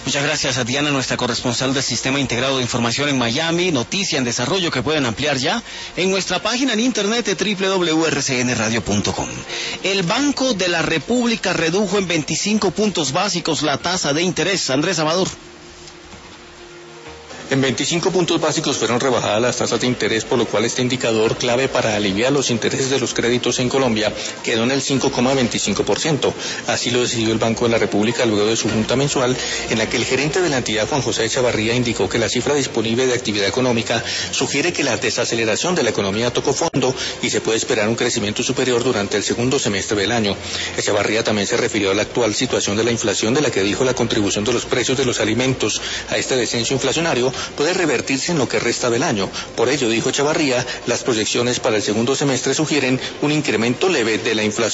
Muchas gracias a Diana, nuestra corresponsal del Sistema Integrado de Información en Miami. Noticia en desarrollo que pueden ampliar ya en nuestra página en internet www.rcnradio.com. El Banco de la República redujo en 25 puntos básicos la tasa de interés. Andrés Amador. En 25 puntos básicos fueron rebajadas las tasas de interés, por lo cual este indicador clave para aliviar los intereses de los créditos en Colombia quedó en el 5,25%. Así lo decidió el Banco de la República luego de su junta mensual, en la que el gerente de la entidad, Juan José Echavarría, indicó que la cifra disponible de actividad económica sugiere que la desaceleración de la economía tocó fondo y se puede esperar un crecimiento superior durante el segundo semestre del año. Echavarría también se refirió a la actual situación de la inflación, de la que dijo la contribución de los precios de los alimentos a este descenso inflacionario puede revertirse en lo que resta del año. Por ello, dijo Echavarría, las proyecciones para el segundo semestre sugieren un incremento leve de la inflación.